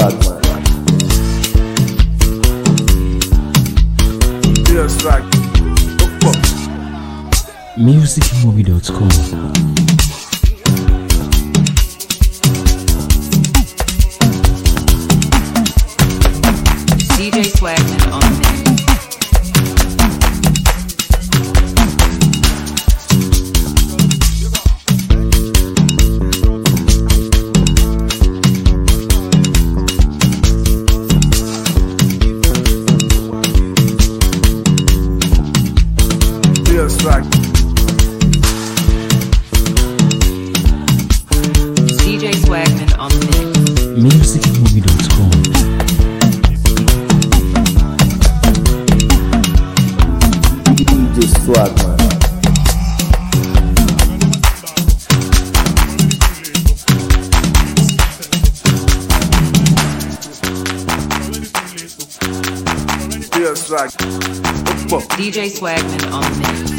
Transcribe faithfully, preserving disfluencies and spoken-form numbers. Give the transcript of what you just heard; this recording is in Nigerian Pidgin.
Swagman. Yes, right. music movie dot com. D J Swagman on the mix. Yes, right. D J Swagman on the mix. music movie dot com. D J Swagman. Yes, right. D J Swagman on the mix.